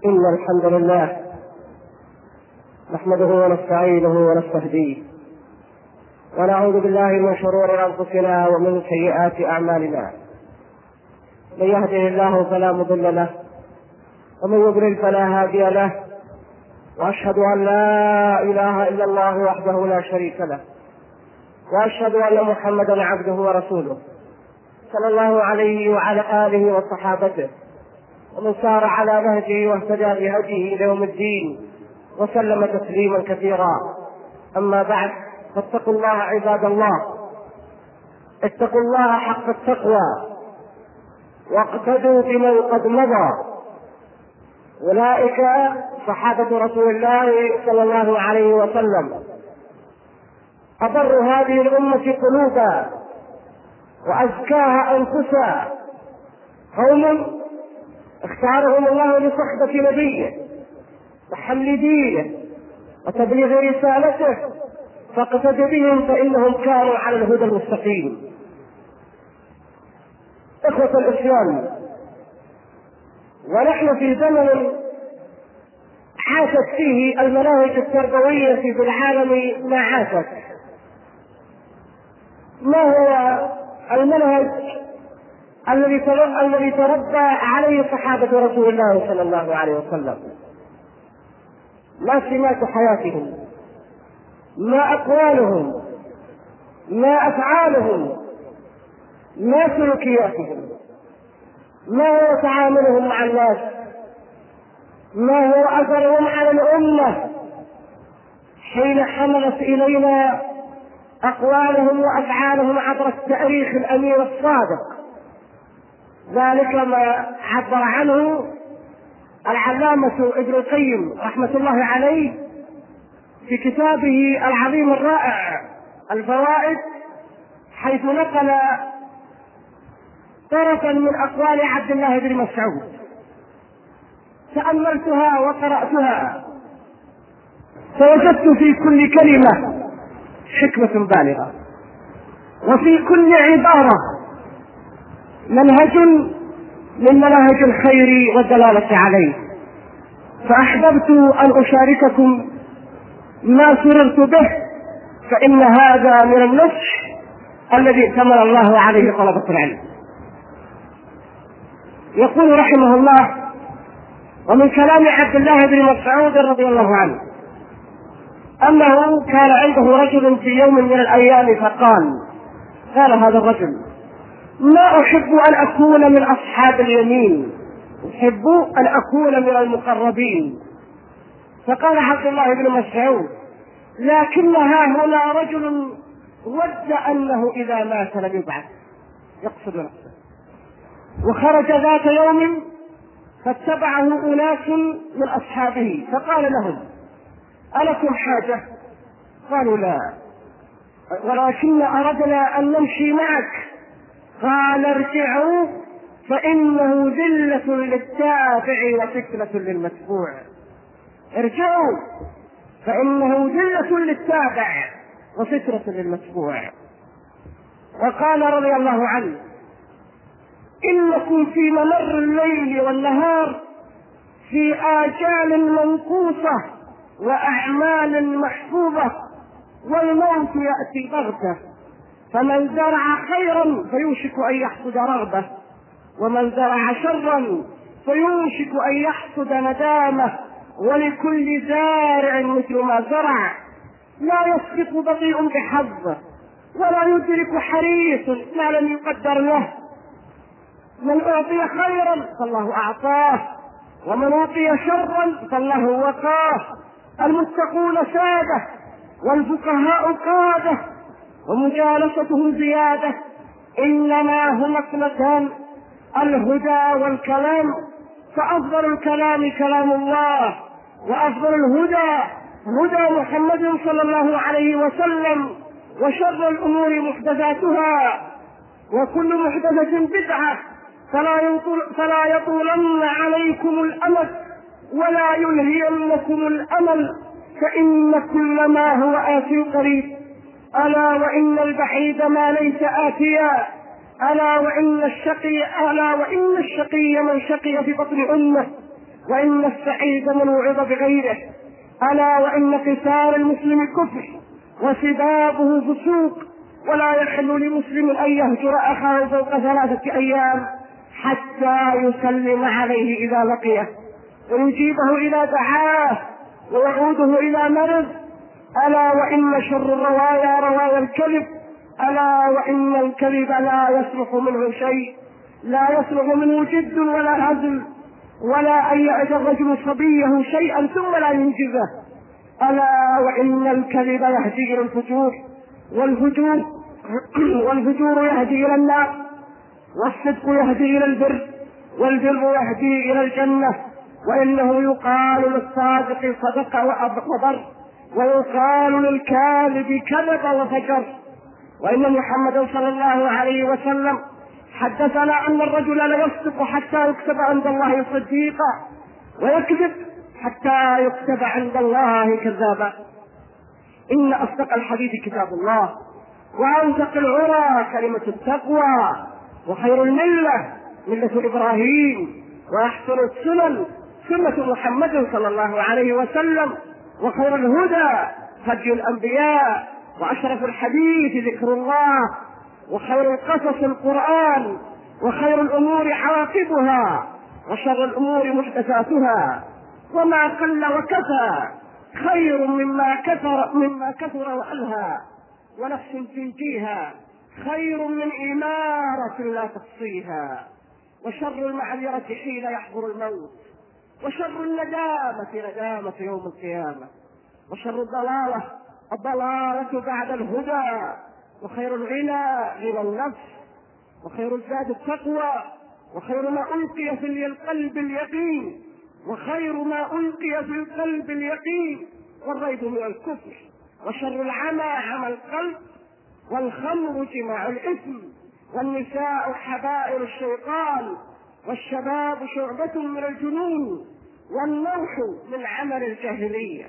إن الحمد لله نحمده ونستعينه ونستهديه ونعوذ بالله من شرور أنفسنا ومن سيئات أعمالنا. من يهده الله فلا مضل له ومن يضلل فلا هادي له، وأشهد أن لا إله إلا الله وحده لا شريك له، وأشهد أن محمدا عبده ورسوله صلى الله عليه وعلى آله وصحابته ومن سار على نهجه واهتدى بهديه إلى يوم الدين وسلم تسليما كثيرا. أما بعد، فاتقوا الله عباد الله، اتقوا الله حق التقوى واقتدوا بمن قد مضى. أولئك صحابة رسول الله صلى الله عليه وسلم، أبر هذه الأمة قلوبا وأزكاها أنفسا، قوم اختارهم الله لصحبة نبيه وحمل دينه وتبليغ رسالته، فاقتد بهم فإنهم كانوا على الهدى المستقيم. إخوة الإسلام، ونحن في زمن عاشت فيه المناهج التربوية في العالم ما عاشت. ما هو المنهج الذي تربى عليه صحابة رسول الله صلى الله عليه وسلم؟ ما سمات حياتهم، ما أقوالهم، ما أفعالهم، ما سلوكياتهم، ما هو تعاملهم مع الناس، ما هو أثرهم على الأمة حين حملت إلينا أقوالهم وأفعالهم عبر التاريخ الأمير الصادق. ذلك ما عبر عنه العلامة ابن القيم رحمة الله عليه في كتابه العظيم الرائع الفوائد، حيث نقل طرفا من أقوال عبد الله بن مسعود. تأملتها وقرأتها فوجدت في كل كلمة حكمة بالغة، وفي كل عبارة منهج من مناهج الخير والدلالة عليه. فأحببت أن أشارككم ما سررت به، فإن هذا من النصح الذي ائتمن الله عليه طلبة العلم. يقول رحمه الله: ومن كلام عبد الله بن مسعود رضي الله عنه أنه كان عنده رجل في يوم من الأيام قال هذا الرجل: ما أحب أن أكون من أصحاب اليمين، أحب أن أكون من المقربين. فقال عبد الله بن مسعود: لكنها هنا رجل ود أنه إذا مات لم يبعث، يقصد نفسه. وخرج ذات يوم فاتبعه أناس من أصحابه فقال لهم: ألكم حاجة؟ قالوا: لا، ولكن أردنا أن نمشي معك. قال: ارجعوا فإنه ذلة للتابع وفتنة للمتبوع. ارجعوا فإنه ذلة للتابع وفتنة للمتبوع. وقال رضي الله عنه: إنكم في ممر الليل والنهار في آجال منقوصة وأعمال محفوظة، والموت يأتي بغتة، فمن زرع خيرا فيوشك أن يحصد رغبة، ومن زرع شرا فيوشك أن يحصد ندامة، ولكل زارع مثل ما زرع، لا يسبق بطيء بحظه ولا يدرك حريص ما لم يقدر له. من أعطي خيرا فالله أعطاه، ومن أعطي شرا فالله وقاه. المتقون سادة والفقهاء قادة ومجالستهم زيادة، إنما هما اثنتان: الهدى والكلام، فأفضل الكلام كلام الله، وأفضل الهدى هدى محمد صلى الله عليه وسلم، وشر الأمور محدثاتها، وكل محدثة بدعة، فلا يطولن عليكم الأمد ولا يلهينكم الأمل، فإن كل ما هو آتي قريب. ألا وإن البعيد ما ليس آتيا، ألا وإن الشقي من شقي في بطن أمه، وإن السعيد من وعظ بغيره. ألا وإن قتال المسلم كفر وسبابه فسوق، ولا يحل لمسلم أن يهجر أخاه فوق 3 أيام حتى يسلم عليه إذا لقيه، ويجيبه إذا دعاه، ويعوده إذا مرض. ألا وإن شر الروايا روايا الكذب. ألا وإن الكذب لا يصلح منه شيء، لا يصلح منه جد ولا هزل، ولا أن يعد الرجل صبيه شيئا ثم لا ينجزه. ألا وإن الكذب يهدي إلى الفجور، والفجور يهدي إلى النار، والصدق يهدي إلى البر، والبر يهدي إلى الجنة. وإنه يقال للصادق صدق وبر، ويقال للكاذب كذب وفجر. وإن محمدا صلى الله عليه وسلم حدثنا أن الرجل ليصدق حتى يكتب عند الله صديقا، ويكذب حتى يكتب عند الله كذابا. إن أصدق الحديث كتاب الله، وأوثق العرى كلمة التقوى، وخير الملة ملة إبراهيم، وأحسن السنن سنة محمد صلى الله عليه وسلم، وخير الهدى هدي الأنبياء، وأشرف الحديث ذكر الله، وخير القصص القرآن، وخير الأمور عواقبها، وشر الأمور محدثاتها، وما قل وكفى خير مما كثر وألهى، ونفس تنجيها خير من إمارة لا تحصيها، وشر المعذرة حين يحضر الموت، وشر الندامة يوم القيامة، وشر الضلالة بعد الهدى، وخير الغنى غنى النفس، وخير الزاد التقوى، وخير ما ألقي في القلب اليقين، وخير ما ألقي في القلب اليقين والريب من الكفر، وشر العمى عمى القلب، والخمر جماع الإثم، والنساء حبائل الشيطان، والشباب شعبة من الجنون، والنوح من عمل الجاهلية.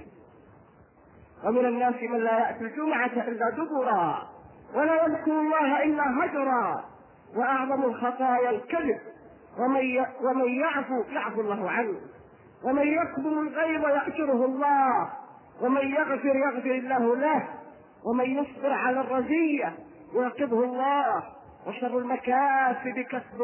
ومن الناس من لا يأتي الجمعة إلا دبرا، ولا يذكر الله إلا هجرا، وأعظم الخطايا الكذب، ومن يعفو الله عنه، ومن يكظم الغيظ يأجره الله، ومن يغفر الله له، ومن يصبر على الرزية يعقبه الله. وشر المكاسب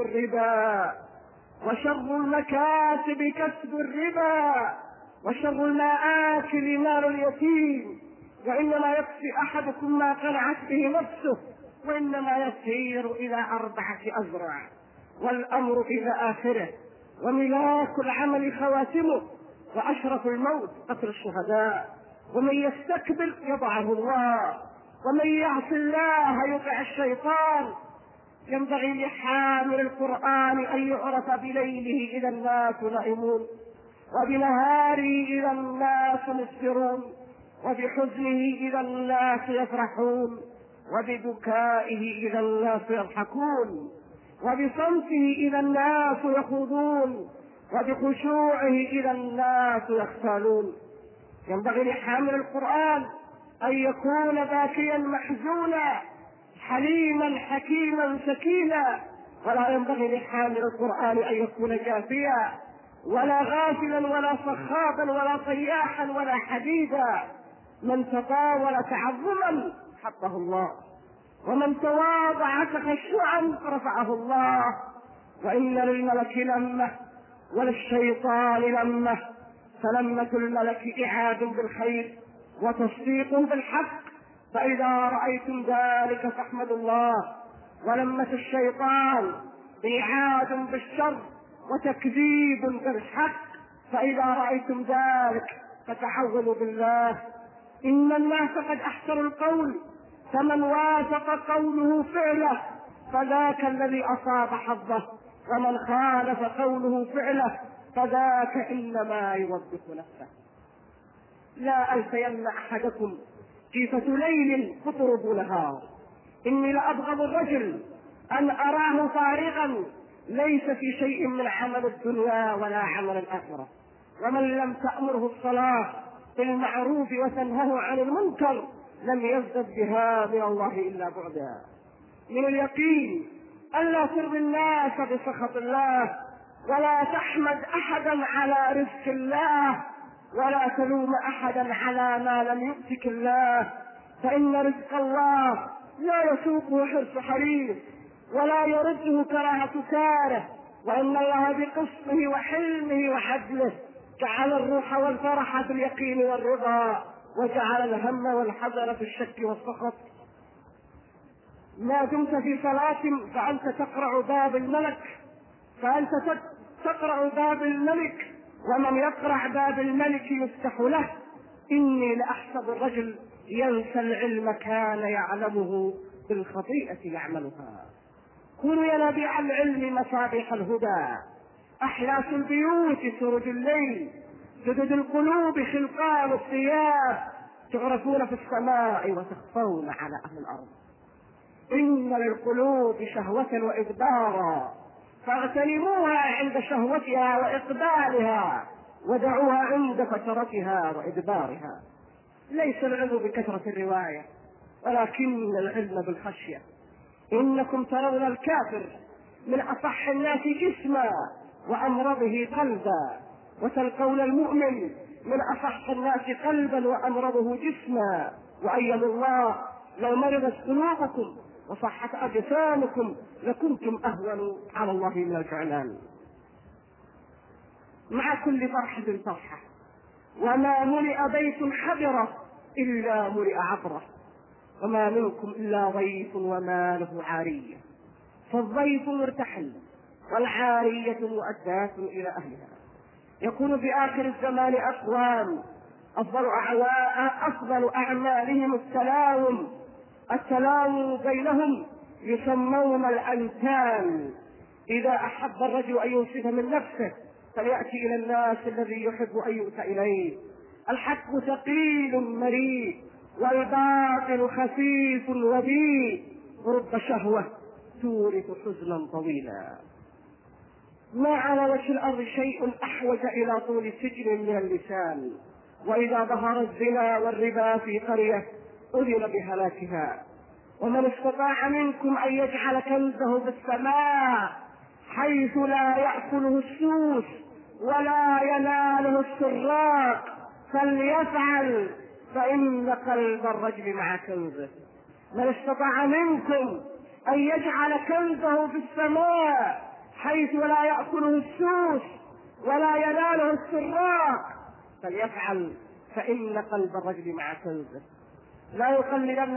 كسب الربا، وشر المآكل مال اليتيم، وإنما يكفي أحدكم ما قنعت به نفسه، وإنما يسير إلى 4 أذرع، والأمر إلى آخره، وملاك العمل خواتمه، وأشرف الموت قتل الشهداء. ومن يستكبر يضعه الله، ومن يعص الله يطع الشيطان. ينبغي لحامل القرآن أن يعرف بليله إذا الناس نائمون، وبنهاره إذا الناس مسفرون، وبحزنه إذا الناس يفرحون، وببكائه إذا الناس يضحكون، وبصمته إذا الناس يخوضون، وبخشوعه إذا الناس يختالون. ينبغي لحامل القرآن أن يكون باكيا محزونا، حليما حكيما سكينا، ولا ينبغي لحامل القرآن أن يكون جافيا، ولا غافلا، ولا صخابا، ولا طياحا، ولا حديدا. من تطاول تعظما حطه الله، ومن تواضع تخشعا رفعه الله. وإن للملك لمة وللشيطان لمة، فلمة الملك إعاد بالخير وتصديق بالحق، فإذا رأيتم ذلك فاحمدوا الله. ولمة الشيطان إعاد بالشر وتكذيب بالحق، فإذا رأيتم ذلك فتعوذوا بالله. إن الناس قد أحسنوا القول، فمن وافق قوله فعله فذاك الذي أصاب حظه، ومن خالف قوله فعله فذاك إنما يوبخ نفسه. لا ألفين أحدكم جيفة ليل تطرد نهار، إني لأبغض الرجل أن أراه فارغا ليس في شيء من عمل الدنيا ولا عمل الآخرة. ومن لم تأمره الصلاة بالمعروف وتنهه عن المنكر لم يزدد بها من الله إلا بعدا. من اليقين ألا ترضي الناس بسخط الله، ولا تحمد أحدا على رزق الله، ولا تلوم أحدا على ما لم يؤتك الله، فإن رزق الله لا يسوقه حرص حريص ولا يرده كراهة كاره، وإن الله بقسطه وحلمه وعدله جعل الروح والفرح في اليقين والرضا، وجعل الهم والحزن في الشك والسخط. ما دمت في صلاة فأنت تقرع باب الملك، ومن يقرع باب الملك يفتح له. إني لأحسب الرجل ينسى العلم كان يعلمه بالخطيئة يعملها. كونوا ينابيع العلم مصابيح الهدى، أحلاس البيوت سرج الليل، جدد القلوب خلقان الثياب، تعرفون في السماء وتخفون على أهل الأرض. إن للقلوب شهوة وإدبارا، فاغتنموها عند شهوتها وإقبالها، ودعوها عند فترتها وإدبارها. ليس العلم بكثرة الرواية، ولكن العلم بالخشية. إنكم ترون الكافر من أصح الناس جسما وأمرضه قلبا، وتلقون المؤمن من أصح الناس قلبا وأمرضه جسما. وأيم الله لو مرضت قلوبكم وصحت أجسامكم لكنتم أهون على الله من الفعلان. مع كل فرحة فرحة، وما ملئ بيت حضرة إلا ملئ عبرة، وما منكم إلا ضيف وماله عارية، فالضيف مرتحل والعارية مؤداة إلى أهلها. يكون في آخر الزمان أقوام أفضل أعمالهم التلاوم بينهم، يسمون الأنتان. إذا أحب الرجل أن ينصف من نفسه فليأتي إلى الناس الذي يحب أن يؤتى إليه. الحق ثقيل مريء، والباطل خفيف وبيء، رب شهوة تورث حزنا طويلا. ما على وجه الأرض شيء أحوج إلى طول سجن من اللسان، وإذا ظهر الزنا والربا في قرية أذن بهلاكها. ومن استطاع منكم أن يجعل كنزه في السماء حيث لا يأكله السوس ولا يناله السراق فليفعل، فإن قلب الرجل مع كنزه. من استطاع منكم أن يجعل كنزه في السماء حيث لا يأكله السوس ولا يناله السراق فليفعل، فإن قلب الرجل مع كنزه. لا يقلدن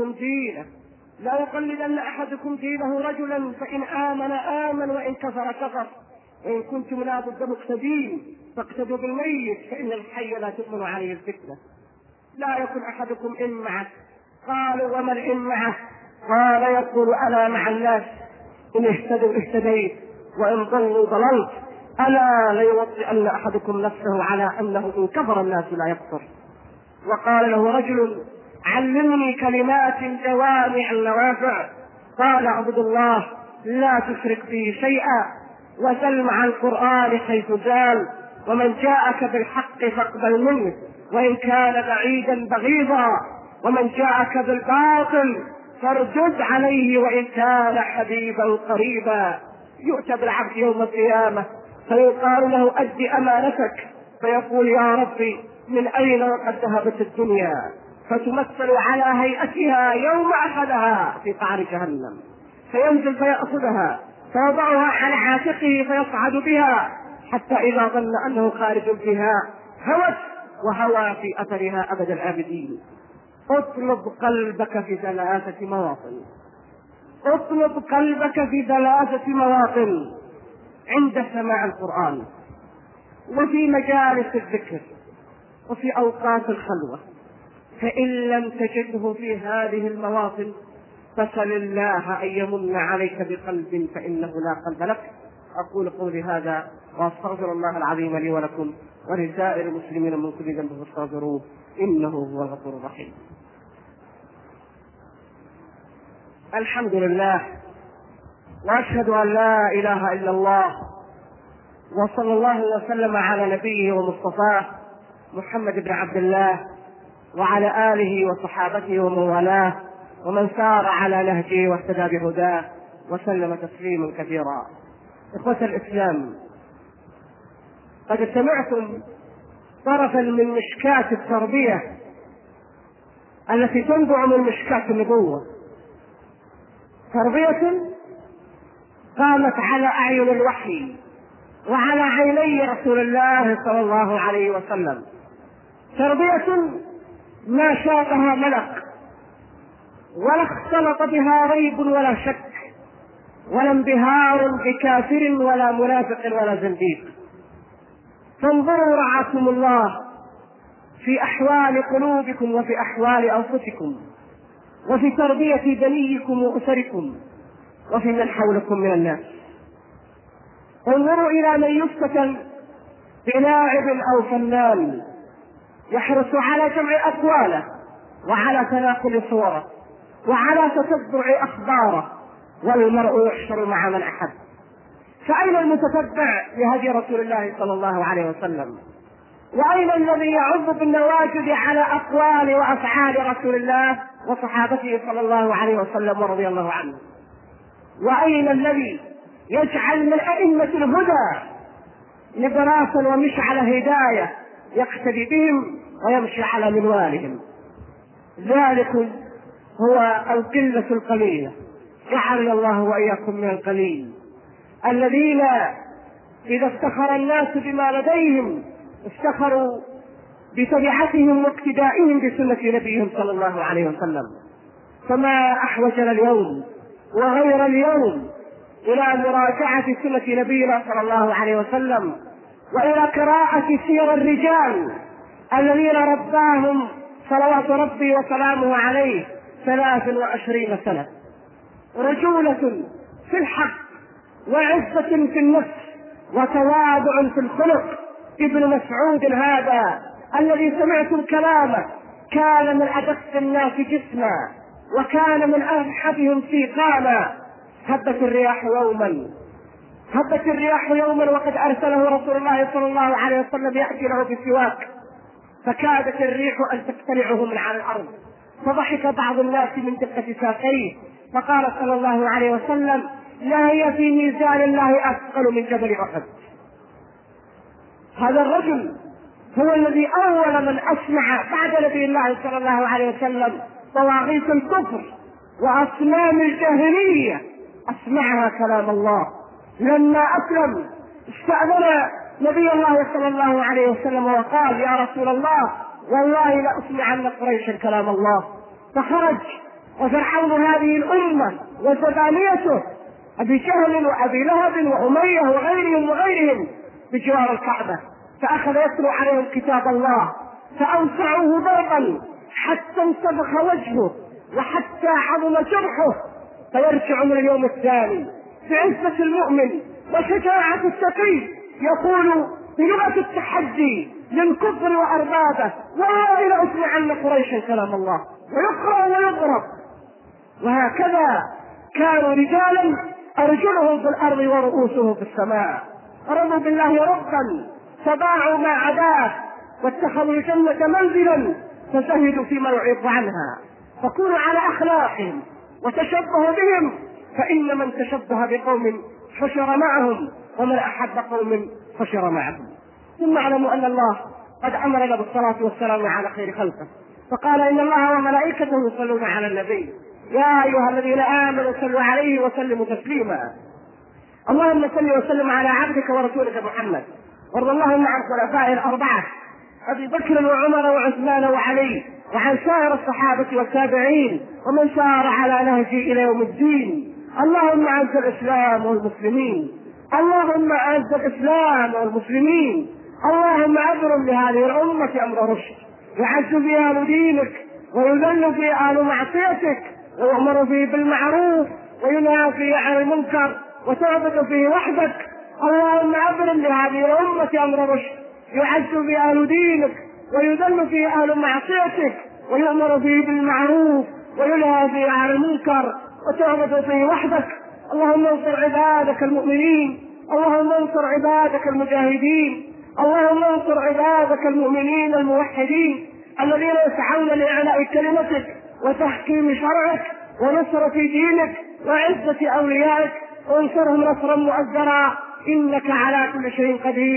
أحدكم دينه رجلا، فإن آمن وإن كفر كفر. وإن كنتم لا بد مقتدين فاقتدوا بالميت، فإن الحي لا تؤمن عليه الفتنة. لا يكن أحدكم إن معه. قالوا ومن إن معه؟ قال يقول أنا مع الناس، إن اهتدوا اهتديت وإن ضلوا ضللت. ألا ليوطئن أحدكم نفسه على أنه إن كفر الناس لا يكفر. وقال له رجل علمني كلمات جوامع النوافع. قال اعبد الله لا تشرك به شيئا، وسل مع القرآن حيث زال، ومن جاءك بالحق فاقبل منه وإن كان بعيدا بغيضا، ومن جاءك بالباطل فارجد عليه وإن كان حبيبا قريبا. يؤتى بالعبد يوم القيامة فيقال له أد أمانتك، فيقول يا ربي من أين وقد ذهبت الدنيا؟ فتمثل على هيئتها يوم أخذها في قعر جهنم، فينزل فيأخذها فيضعها على عاتقه فيصعد بها حتى إذا ظن أنه خارج بها هوت وهوى في أثرها أبد الآبدين. اطلب قلبك في ثلاثة مواطن: عند سماع القرآن، وفي مجالس الذكر، وفي أوقات الخلوة. فإن لم تجده في هذه المواطن فسل الله أن يمن عليك بقلب فإنه لا قلب لك. أقول قولي هذا وأستغفر الله العظيم لي ولكم ولسائر المسلمين من كل ذنب فاستغفروه إنه هو الغفور الرحيم. الحمد لله، وأشهد أن لا إله إلا الله، وصلى الله وسلم على نبيه ومصطفاه محمد بن عبد الله وعلى آله وصحابته ومن والاه ومن سار على نهجه واهتدى بهداه وسلم تسليما كثيرا. إخوة الإسلام، قد سمعتم طرفا من مشكاة التربية التي تنبع من مشكاة النبوة، تربية قامت على أعين الوحي وعلى عيني رسول الله صلى الله عليه وسلم، تربية ما شاقها ملك ولا اختلط بها ريب ولا شك ولا انبهار بكافر ولا منافق ولا زنديق. فانظروا رعاكم الله في أحوال قلوبكم وفي أحوال أنفسكم وفي تربية بنيكم وأسركم وفي من حولكم من الناس. انظروا إلى من يفتتن بلاعب أو فنان يحرص على جمع أقواله وعلى تناقل صوره وعلى تتبع أخباره، والمرء يحشر مع من أحب. فأين المتتبع لهدي رسول الله صلى الله عليه وسلم؟ وأين الذي يعض بالنواجذ على أقوال وأفعال رسول الله وصحابته صلى الله عليه وسلم ورضي الله عنه؟ وأين الذي يجعل من أئمة الهدى نبراسا ومشعل هداية يقتدي بهم ويمشي على منوالهم؟ ذلك هو القلة القليلة، جعلنا الله وإياكم من القليل الذين إذا افتخر الناس بما لديهم افتخروا بتبعتهم واقتدائهم بسنة نبيهم صلى الله عليه وسلم. فما أحوجنا اليوم وغير اليوم إلى مراجعة سنة نبينا صلى الله عليه وسلم وإلى قراءة سير الرجال الذين رباهم صلوات ربي وسلامه عليه 23 سنة، رجولة في الحق وعزة في النفس وتواضع في الخلق. ابن مسعود هذا الذي سمعتم كلامه كان من أدق الناس جسما وكان من أرحبهم سيقانا. هبت الرياح يوما وقد أرسله رسول الله صلى الله عليه وسلم يأتي له بسواك، فكادت الريح أن تقتلعه من على الأرض، فضحك بعض الناس من دقة ساقيه، فقال صلى الله عليه وسلم: لا هي في ميزان الله أثقل من جبل أحد. هذا الرجل هو الذي أول من أسمع بعد نبي الله صلى الله عليه وسلم طواغيت الكفر وأصنام الجاهلية أسمعها كلام الله. لما أسلم استأذن نبي الله صلى الله عليه وسلم وقال: يا رسول الله والله لأسمعن قريشا كلام الله. فخرج وفرعون هذه الأمة وزبانيته أبي جهل وأبي لهب وأمية وغيرهم بجوار الكعبة، فأخذ يتلو عليهم كتاب الله فأوسعوه ضربا حتى انتفخ وجهه وحتى عظم جرحه، فيرجع من اليوم الثاني بعزة المؤمن وشجاعة التقي يقول بلغة التحدي للكفر وأربابه: والله لأسمعن قريشا كلام الله، ويقرأ ويضرب. وهكذا كانوا رجالا أرجلهم في الأرض ورؤوسهم في السماء، رضوا بالله ربا فباعوا ما عداه واتخذوا الجنة منزلا فزهدوا فيما يعيض عنها. فكونوا على أخلاقهم وتشبهوا بهم، فإن من تشبه بقوم حشر معهم ومن أحب قوم حشر معهم. ثم اعلموا أن الله قد أمرنا بالصلاة والسلام على خير خلقه، فقال: إن الله وملائكته يصلون على النبي يا أيها الذين آمنوا صلوا عليه وسلموا تسليما. اللهم صل وسلم على عبدك ورسولك محمد، وارض اللهم عن خلفائه الأربعة أبي بكر وعمر وعثمان وعلي، وعن سائر الصحابة والتابعين ومن سار على نهجه إلى يوم الدين. اللهم أعز الإسلام والمسلمين، اللهم أعز الإسلام والمسلمين، اللهم أبرم لهذه الأمة أمر رشد، يعز فيها أهل دينك ويذل فيها أهل معصيتك، ويؤمر فيه بالمعروف وينهى فيه عن المنكر وتعبد فيه وحدك. اللهم أبرم لهذه الأمة أمر رشد، يعز فيه أهل دينك ويذل فيه أهل معصيتك، ويؤمر فيه بالمعروف وينهى فيه عن المنكر وتعبد فيه وحدك. اللهم انصر عبادك المؤمنين، اللهم انصر عبادك المجاهدين، اللهم انصر عبادك المؤمنين الموحدين الذين يسعون لإعلاء كلمتك وتحكيم شرعك ونصرة دينك وعزة أوليائك، وانصرهم نصرا مؤزرا إنك على كل شيء قدير.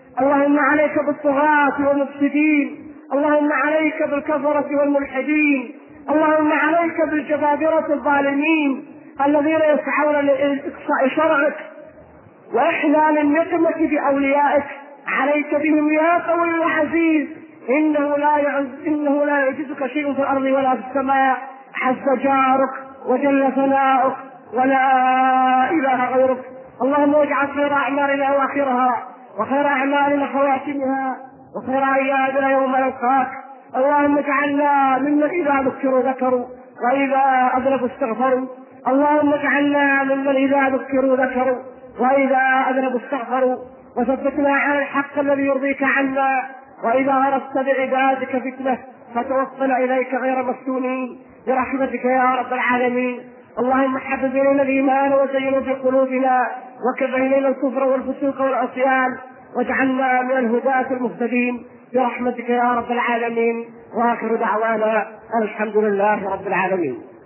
اللهم عليك بالطغاة والمفسدين، اللهم عليك بالكفرة والملحدين، اللهم عليك بالجبابرة الظالمين الذين يسعون لإقصاء شرعك وإحلال النقمة بأوليائك. عليك بهم يا قوي العزيز، إنه لا يعجزك شيء في الأرض ولا في السماء، حس جارك وجل ثناؤك ولا إله غيرك. اللهم اجعل خير أعمالنا وآخرها، وخير أعمالنا خواتمها، وخير أيامنا يوم نلقاك. اللهم اجعلنا ممن إذا ذكروا ذكروا وإذا أذنبوا استغفروا. اللهم اجعلنا ممن إذا ذكروا ذكروا وإذا أذنبوا استغفروا، وثبتنا على الحق الذي يرضيك عنا، وإذا أردت بعبادك فتنة فتوصل إليك غير مفتونين برحمتك يا رب العالمين. اللهم حبب إلينا الإيمان وزينه في قلوبنا، وكره إلينا الكفر والفسوق والعصيان، واجعلنا من الهداة المهتدين برحمتك يا رب العالمين. وآخر دعوانا الحمد لله رب العالمين.